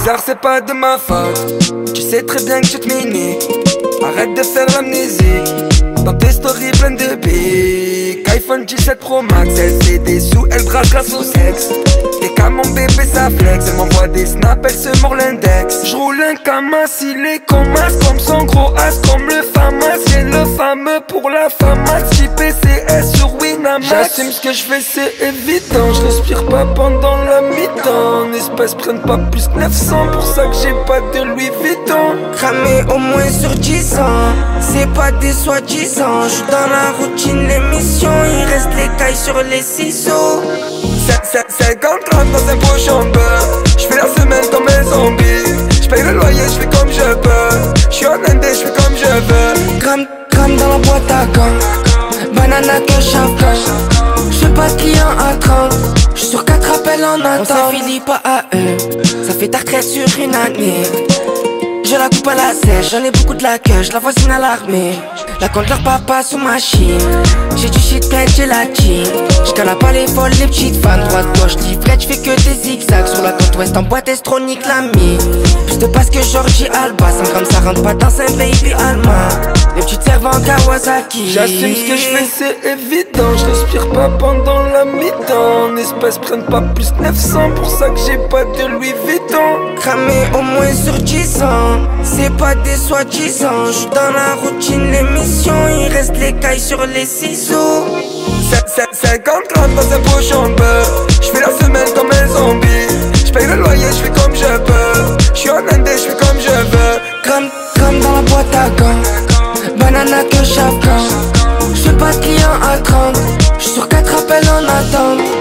bizarre, c'est pas de ma faute. Tu sais très bien que je te minique. Arrête de faire l'amnésie. Dans tes stories pleines de pics. iPhone 17 Pro Max. Elle sait des sous, elle brasse grâce au sexe. Dès qu'à mon bébé ça flex. Elle m'envoie des snaps, elle se mord l'index. J'roule un camas, il est comme as. Comme son gros as, comme le famas. J'ai le fameux pour la famas. JPCS sur Winamax. J'assume ce que je fais, c'est évident. Je respire pas pendant la mi-temps. En espèces prennent pas plus que 900. Pour ça que j'ai pas de Louis Vuitton. Cramé au moins sur 10 ans. C'est pas des soi-disant. J'suis dans la routine, l'émission. Il reste les cailles sur les ciseaux. 50 grammes dans un pochon de beurre. J'fais la semaine comme un zombie. J'paye le loyer, j'fais comme je peux. J'suis en Inde, j'fais comme je veux. Gramme dans la boîte à gants. Banana que chacun. J'fais pas de client à 30. J'suis sur 4 appels en attente. On s'affilie pas à eux. Ça fait ta retraite sur une année. Je la coupe à la sèche, j'en ai beaucoup de la queue, je la voisine à l'armée. La compte leur papa sous machine. J'ai du shit plein de gélatine. J'cala pas les folles, les petites fans. Droite, gauche, livrette, j'fais que des zigzags. Sur la côte ouest en boîte estronique, l'ami. Plus de passe que Georgie Alba. 100 grammes ça rentre pas dans un baby allemand. Les petites servent en Kawasaki. J'assume ce que je fais, c'est évident. Je respire pas pendant la mi-temps. En espèces prennent pas plus que 900. Pour ça que j'ai pas de Louis Vuitton. Cramé au moins sur 10 ans. C'est pas des soi-disant. J'suis dans la routine, l'émission. Il reste les cailles sur les ciseaux. 50 grammes dans un pochon de beurre. J'fais la semaine comme un zombie. J'paye le loyer, j'fais comme je peux. J'suis en Inde, j'fais comme je veux. Gramme dans la boîte à gants. Banana que chacun. J'fais pas de client à 30. J'suis sur 4 appels en attente.